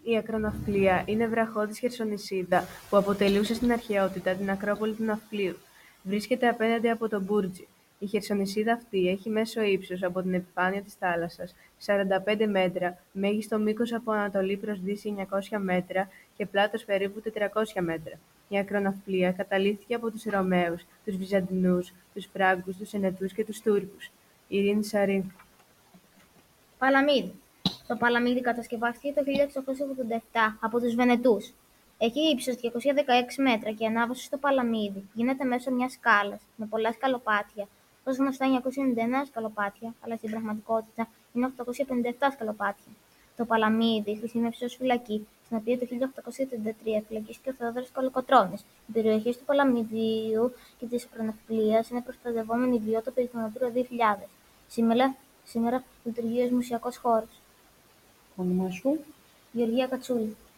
Η Ακροναυπλία είναι βραχώδης χερσονησίδα που αποτελούσε στην αρχαιότητα την Ακρόπολη του Ναυπλίου. Βρίσκεται απέναντι από το Μπούρτζι. Η χερσονησίδα αυτή έχει μέσο ύψος από την επιφάνεια της θάλασσας 45 μέτρα, μέγιστο μήκος από Ανατολή προς Δύση 900 μέτρα και πλάτος περίπου 400 μέτρα. Η Ακροναυπλία καταλήθηκε από τους Ρωμαίους, τους Βυζαντινούς, τους Φράγκους, τους Ενετούς και τους Τούρκους. Ειρήνη Σαρή. Παλαμίδι. Το Παλαμίδι κατασκευάστηκε το 1687 από τους Βενετούς. Έχει ύψος 216 μέτρα και η ανάβαση στο Παλαμίδι γίνεται μέσω μιας σκάλας με πολλά σκαλοπάτια. Ως γνωστά 999 σκαλοπάτια, αλλά στην πραγματικότητα είναι 857 σκαλοπάτια. Το Παλαμίδι χρησιμεύσε ως φυλακή, στην οποία το 1833 φυλακίστηκε ο Θεόδωρος Κολοκοτρώνης. Οι περιοχές του Παλαμιδίου και της Ακροναυπλίας είναι προστατευόμενοι βιότοποι του Natura 2000. Σήμερα λειτουργεί ως μουσειακός χώρος. Όνομά σου? Γεωργία Κατσούλη.